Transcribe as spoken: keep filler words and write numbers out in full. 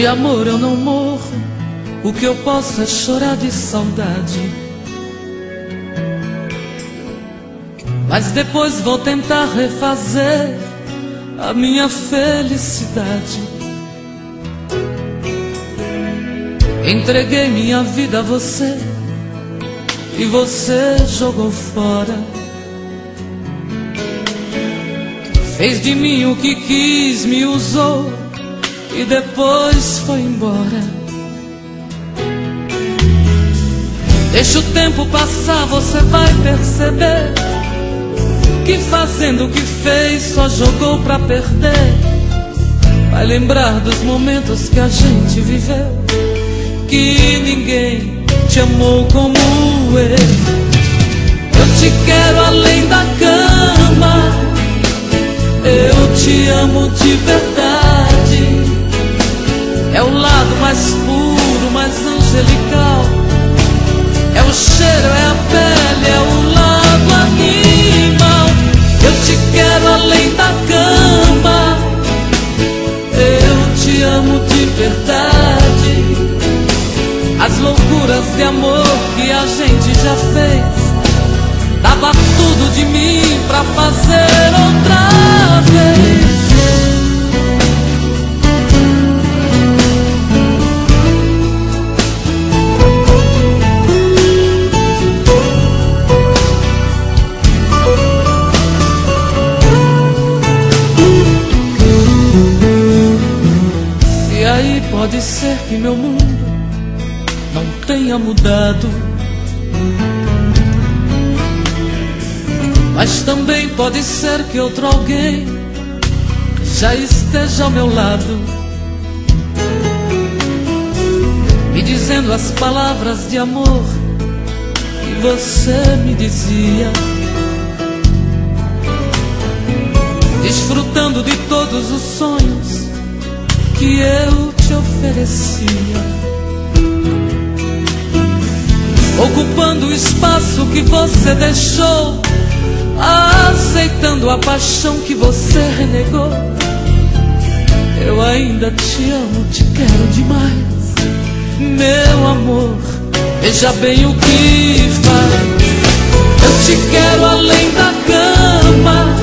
De amor eu não morro, o que eu posso é chorar de saudade. Mas depois vou tentar refazer a minha felicidade. Entreguei minha vida a você e você jogou fora. Fez de mim o que quis, me usou e depois foi embora. Deixa o tempo passar, você vai perceber que fazendo o que fez só jogou pra perder. Vai lembrar dos momentos que a gente viveu, que ninguém te amou como eu. Eu te quero além da cama, eu te amo de verdade. É o lado mais puro, mais angelical. É o cheiro, é a pele, é o lado animal. Eu te quero além da cama, eu te amo de verdade. As loucuras de amor que a gente já fez, dava tudo de mim pra fazer outra vez. E aí pode ser que meu mundo não tenha mudado, mas também pode ser que outro alguém já esteja ao meu lado, me dizendo as palavras de amor que você me dizia, desfrutando de todos os sonhos que eu te oferecia, ocupando o espaço que você deixou, aceitando a paixão que você renegou. Eu ainda te amo, te quero demais, meu amor, veja bem o que faz. Eu te quero além da cama,